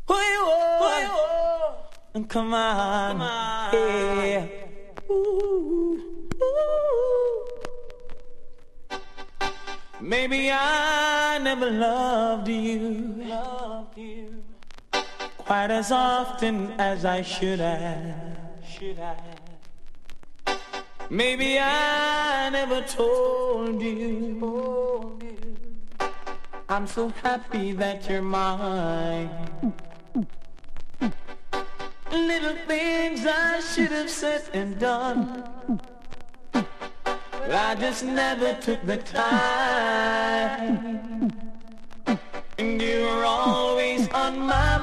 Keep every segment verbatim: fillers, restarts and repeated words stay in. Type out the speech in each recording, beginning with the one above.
Come on, come on, yeah. Ooh, ooh. Maybe I never loved you, loved you quite as often as I should have, should have. Maybe I never told you, told you I'm so happy that you're mine. Little things I should have said and done, but I just never took the time. And you were always on my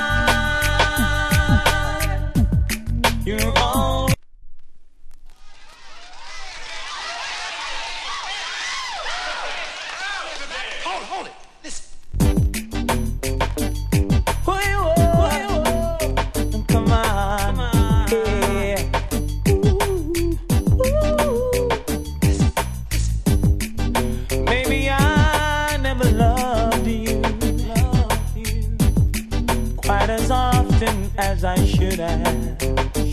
mind. You're always Hold it, hold it. Listen. quite as often as I should have.